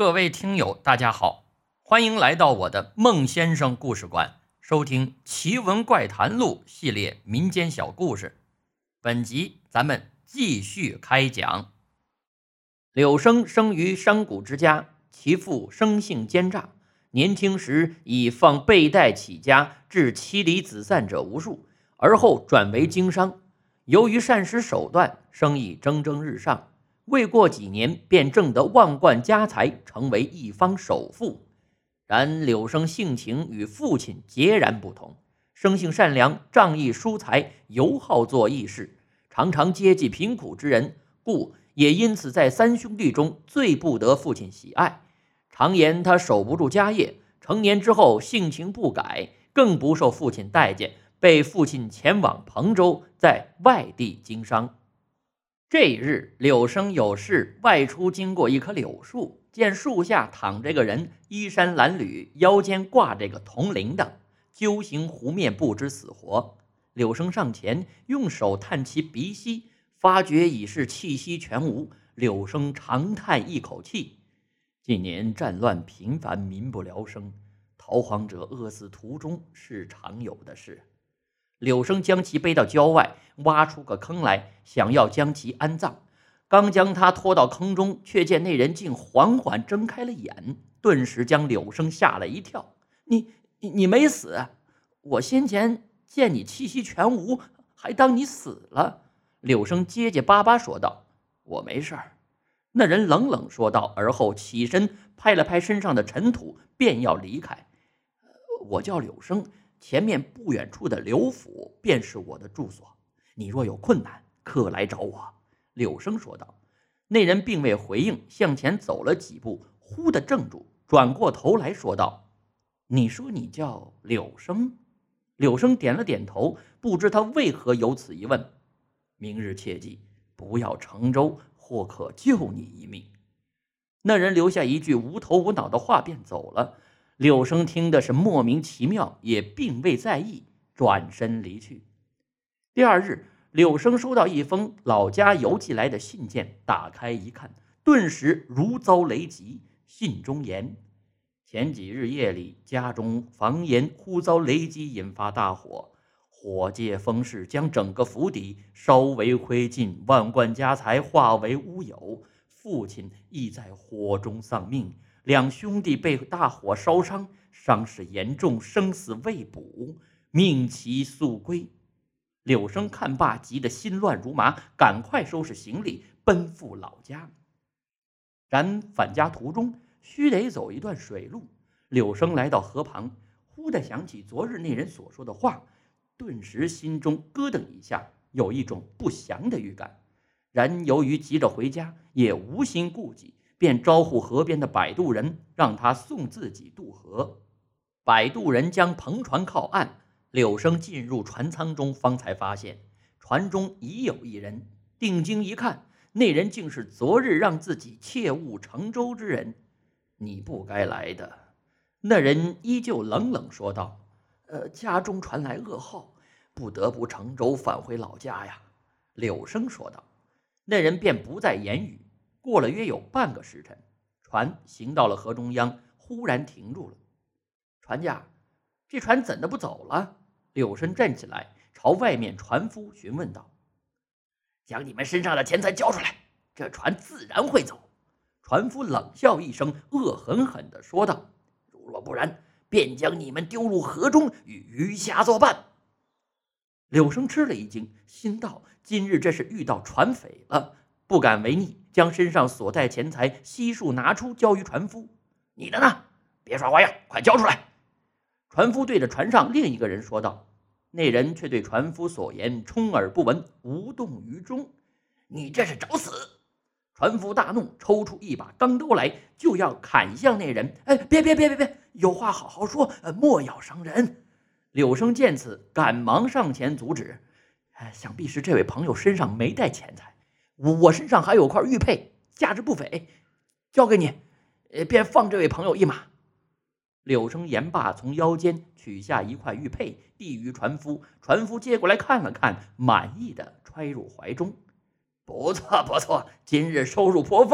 各位听友，大家好，欢迎来到我的孟先生故事馆，收听《奇闻怪谈录》系列民间小故事。本集咱们继续开讲。柳生生于商贾之家，其父生性奸诈，年轻时以放背带起家，致妻离子散者无数，而后转为经商。由于善施手段，生意蒸蒸日上，未过几年便挣得万贯家财，成为一方首富。然柳生性情与父亲截然不同，生性善良，仗义疏财，尤好做义事，常常接济贫苦之人，故也因此在三兄弟中最不得父亲喜爱。常言他守不住家业，成年之后性情不改，更不受父亲待见，被父亲前往彭州，在外地经商。这一日，柳生有事外出，经过一棵柳树，见树下躺着个人，衣衫褴褛，腰间挂着个铜铃铛，揪形湖面，不知死活。柳生上前用手探其鼻息，发觉已是气息全无。柳生长叹一口气，近年战乱频繁，民不聊生，逃荒者饿死途中是常有的事。柳生将其背到郊外，挖出个坑来，想要将其安葬。刚将他拖到坑中，却见那人竟缓缓睁开了眼，顿时将柳生吓了一跳。你没死？我先前见你气息全无，还当你死了。柳生结结巴巴说道：我没事儿。那人冷冷说道，而后起身拍了拍身上的尘土，便要离开。我叫柳生，前面不远处的刘府便是我的住所，你若有困难，可来找我。柳生说道。那人并未回应，向前走了几步，忽地怔住，转过头来说道：你说你叫柳生？柳生点了点头，不知他为何有此一问。明日切记不要乘舟，或可救你一命。那人留下一句无头无脑的话便走了。柳生听的是莫名其妙，也并未在意，转身离去。第二日，柳生收到一封老家邮寄来的信件，打开一看，顿时如遭雷击。信中言：前几日夜里，家中房檐忽遭雷击，引发大火，火借风势，将整个府邸烧为灰烬，万贯家财化为乌有。父亲亦在火中丧命，两兄弟被大火烧伤，伤势严重，生死未卜，命其速归。柳生看罢，急得心乱如麻，赶快收拾行李，奔赴老家。然返家途中，须得走一段水路。柳生来到河旁，忽地想起昨日那人所说的话，顿时心中咯噔一下，有一种不祥的预感。然由于急着回家，也无心顾及，便招呼河边的摆渡人，让他送自己渡河。摆渡人将篷船靠岸，柳生进入船舱中，方才发现船中已有一人。定睛一看，那人竟是昨日让自己切勿乘舟之人。你不该来的。那人依旧冷冷说道：家中传来噩耗，不得不乘舟返回老家呀。柳生说道。那人便不再言语。过了约有半个时辰，船行到了河中央，忽然停住了。船家，这船怎的不走了？柳生站起来，朝外面船夫询问道：将你们身上的钱财交出来，这船自然会走。船夫冷笑一声，恶狠狠地说道：如若不然，便将你们丢入河中，与鱼虾作伴。柳生吃了一惊，心道：今日这是遇到船匪了，不敢违逆，将身上所带钱财悉数拿出，交于船夫。你的呢？别耍花样，快交出来！船夫对着船上另一个人说道。那人却对船夫所言充耳不闻，无动于衷。你这是找死！船夫大怒，抽出一把钢刀来，就要砍向那人。别，有话好好说，莫要伤人。柳生见此，赶忙上前阻止。想必是这位朋友身上没带钱财，我身上还有块玉佩，价值不菲，交给你，便放这位朋友一马。柳生言罢，从腰间取下一块玉佩，递于船夫。船夫接过来看了看，满意的揣入怀中。不错，今日收入颇丰。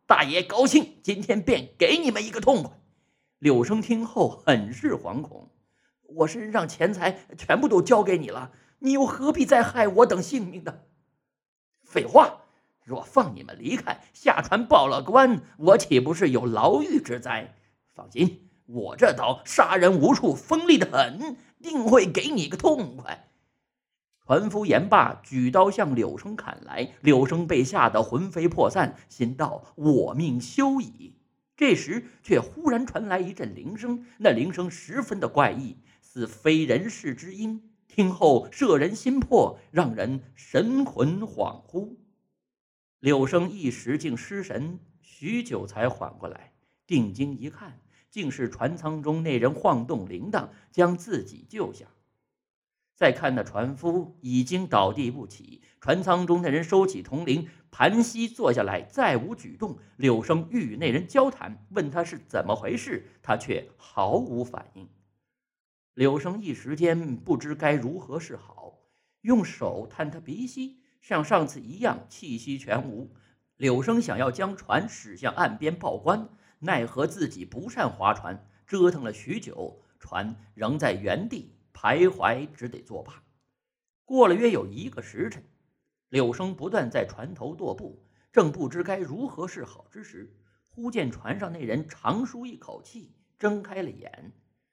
大爷高兴，今天便给你们一个痛快。”柳生听后很是惶恐：“我身上钱财全部都交给你了，你又何必再害我等性命的？”“废话，若放你们离开，下船报了官，我岂不是有牢狱之灾？放心，我这刀杀人无数，锋利的很，定会给你个痛快。”船夫言罢，举刀向柳生砍来。柳生被吓得魂飞魄散，心道：“我命休矣。”这时却忽然传来一阵铃声，那铃声十分的怪异，似非人世之音，听后摄人心魄，让人神魂恍惚。柳生一时竟失神，许久才缓过来，定睛一看，竟是船舱中那人晃动铃铛，将自己救下。再看那船夫已经倒地不起，船舱中那人收起铜铃，盘膝坐下来，再无举动。柳生欲与那人交谈，问他是怎么回事，他却毫无反应。柳生一时间不知该如何是好，用手探他鼻息，像上次一样气息全无。柳生想要将船驶向岸边报官，奈何自己不善划船，折腾了许久，船仍在原地徘徊，只得作罢。过了约有1个时辰，柳生不断在船头踱步，正不知该如何是好之时，忽见船上那人长舒一口气，睁开了眼。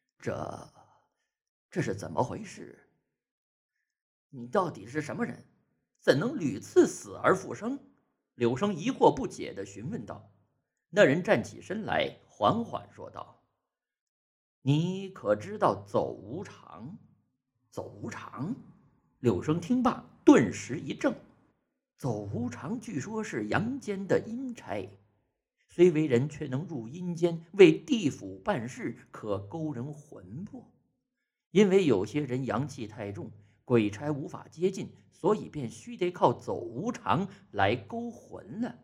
这是怎么回事？你到底是什么人？怎能屡次死而复生？柳生疑惑不解地询问道。那人站起身来，缓缓说道：“你可知道走无常？”“走无常？”柳生听罢，顿时一怔。走无常据说是阳间的阴差，虽为人，却能入阴间为地府办事，可勾人魂魄。因为有些人阳气太重，鬼差无法接近，所以便须得靠走无常来勾魂了。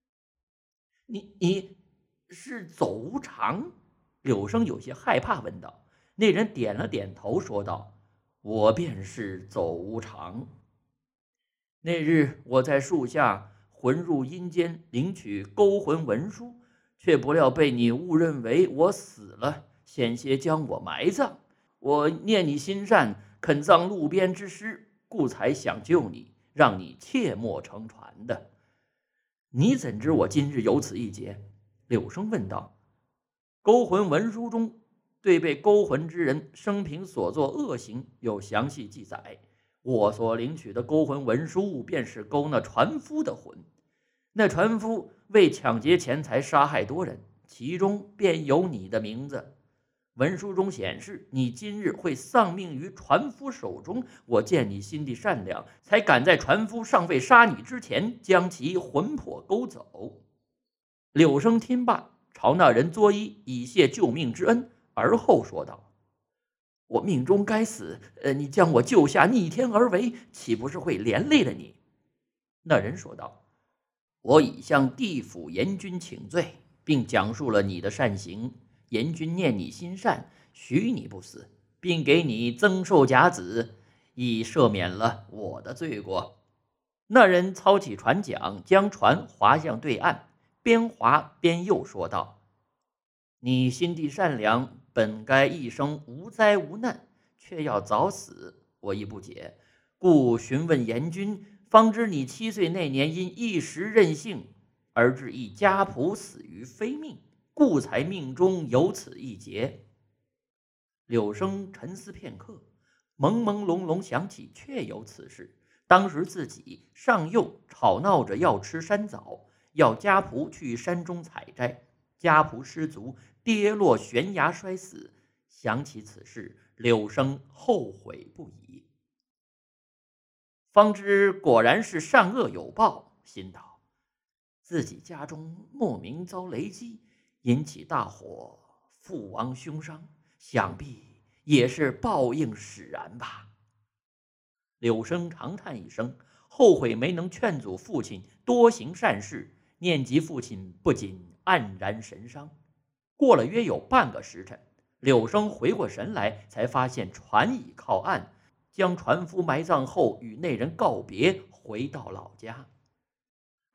你是走无常？”柳生有些害怕问道。那人点了点头，说道：“我便是走无常。那日我在树下魂入阴间领取勾魂文书，却不料被你误认为我死了，险些将我埋葬。我念你心善，肯葬路边之尸，故才想救你，让你切莫乘船的。你怎知我今日有此一劫？”柳生问道。勾魂文书中对被勾魂之人生平所作恶行有详细记载，我所领取的勾魂文书便是勾那船夫的魂。那船夫为抢劫钱财杀害多人，其中便有你的名字。文书中显示你今日会丧命于船夫手中，我见你心地善良，才敢在船夫尚未杀你之前将其魂魄勾走。柳生听罢，朝那人作揖，以谢救命之恩，而后说道：“我命中该死，你将我救下，逆天而为，岂不是会连累了你？”那人说道：“我已向地府阎君请罪，并讲述了你的善行。阎君念你心善，许你不死，并给你增寿甲子，以赦免了我的罪过。”那人操起船桨，将船划向对岸，边划边又说道：“你心地善良，本该一生无灾无难，却要早死，我亦不解，故询问阎君，方知你7岁那年因一时任性，而致一家仆死于非命，故才命中有此一劫。”柳生沉思片刻，朦朦胧胧想起确有此事。当时自己上幼吵闹着要吃山枣，要家仆去山中采摘，家仆失足跌落悬崖摔死。想起此事，柳生后悔不已。方知果然是善恶有报，心道自己家中莫名遭雷击，引起大火，父亡兄伤，想必也是报应使然吧。柳生长叹一声，后悔没能劝阻父亲多行善事，念及父亲，不禁黯然神伤。过了约有半个时辰，柳生回过神来，才发现船已靠岸，将船夫埋葬后，与那人告别，回到老家。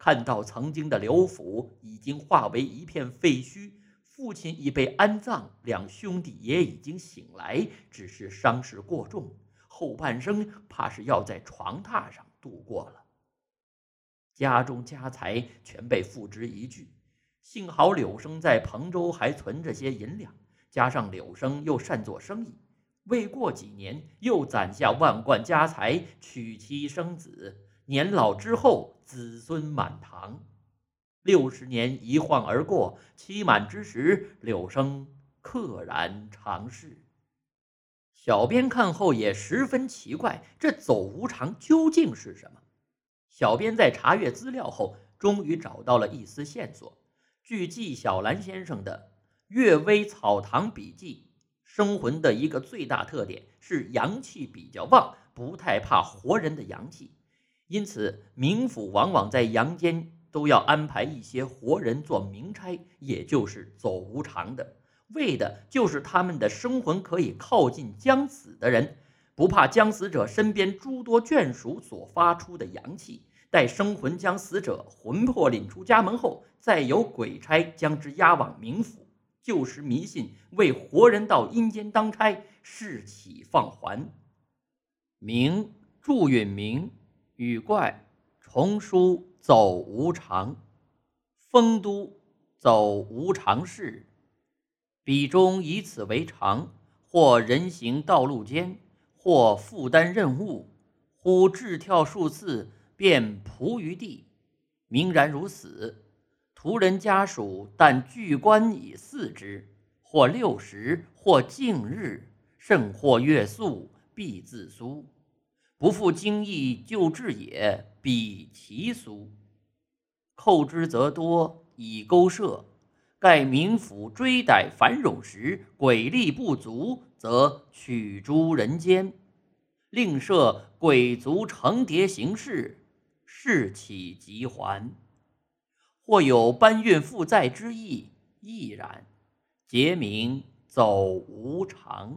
看到曾经的刘府已经化为一片废墟，父亲已被安葬，两兄弟也已经醒来，只是伤势过重，后半生怕是要在床榻上度过了。家中家财全被付之一炬，幸好柳生在彭州还存着些银两，加上柳生又善做生意，未过几年又攒下万贯家财，娶妻生子，年老之后子孙满堂。60年一晃而过，期满之时，柳生溘然长逝。小编看后也十分奇怪，这走无常究竟是什么？小编在查阅资料后，终于找到了一丝线索。据纪晓岚先生的《阅微草堂笔记》，生魂的一个最大特点是阳气比较旺，不太怕活人的阳气，因此冥府往往在阳间都要安排一些活人做冥差，也就是走无常的，为的就是他们的生魂可以靠近将死的人，不怕将死者身边诸多眷属所发出的阳气，待生魂将死者魂魄领出家门后，再由鬼差将之押往冥府，旧时迷信为活人到阴间当差，事起放还。冥，祝允明，羽怪，重书走无常，丰都走无常事。笔中以此为常，或人行道路间，或负担任务，忽掷跳数次，便仆于地，明然如死。途人家属但具观以祀之，或60，或近日，甚或月宿，必自苏。不复经意就治也，彼其苏。寇之则多，以钩射。盖冥府追逮繁冗时，鬼力不足，则取诸人间，另设鬼族成叠行事，事起即还。或有搬运负债之意，亦然。节名走无常。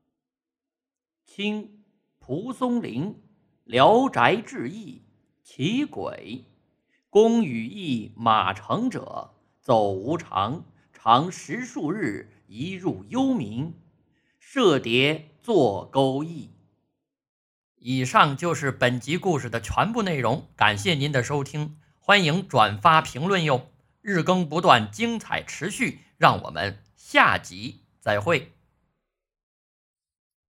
清蒲松龄《聊斋志异》其鬼，公与义马成者，走无常，常10数日，一入幽冥，设叠作钩役。以上就是本集故事的全部内容，感谢您的收听，欢迎转发评论哟。日更不断，精彩持续，让我们下集再会。